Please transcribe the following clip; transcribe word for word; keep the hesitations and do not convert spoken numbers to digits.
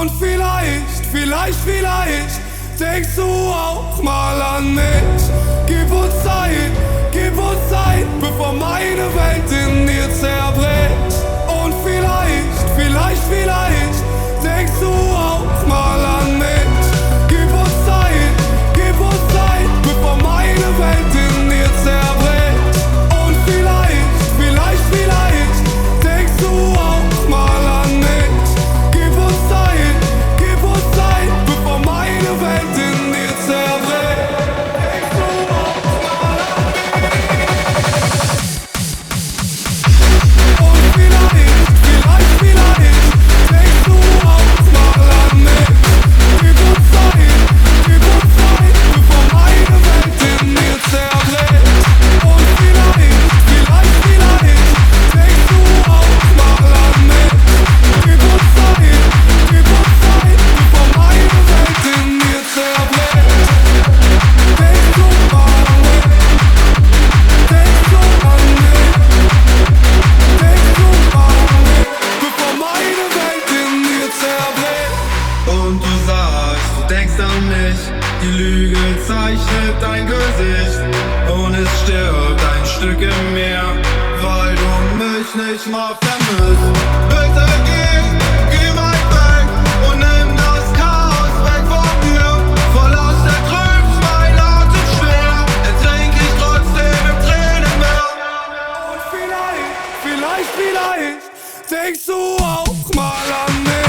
Und vielleicht, vielleicht, vielleicht denkst du auch mal an mich. Gib uns Zeit, gib uns Zeit, bevor meine Welt in dir zerbricht. Und vielleicht, vielleicht, vielleicht denkst du auch mal an mich. Gib uns Zeit, gib uns Zeit, bevor meine Welt in dir zerbricht. Und vielleicht, vielleicht, vielleicht denkst du auch mal an mich. Gib uns Zeit, gib uns Zeit, bevor meine Welt in dir zerbricht. Denkst du auch mal an mich? Und vielleicht, vielleicht, vielleicht denkst du auch mal an mich. Gib uns Zeit, gib uns Zeit, bevor meine Welt in dir zerbricht. Und vielleicht, vielleicht, vielleicht denkst du auch mal an mich. Gib uns Zeit, gib uns Zeit, bevor meine Welt in dir zerbricht. Denkst du mal an mich? Denkst du an mich? Denkst du mal an mich, bevor meine Welt in dir zerbricht? Und du sagst, du denkst an mich. Die Lüge zeichnet dein Gesicht und es stirbt ein Stück in mir, weil du mich nicht mal vermisst. Bitte geh, geh weit weg und nimm das Chaos weg von mir. Verlass der Trübs mein Atem schwer, ertrink ich trotzdem im Tränenmeer. Und vielleicht, vielleicht, vielleicht denkst du auch mal an mich.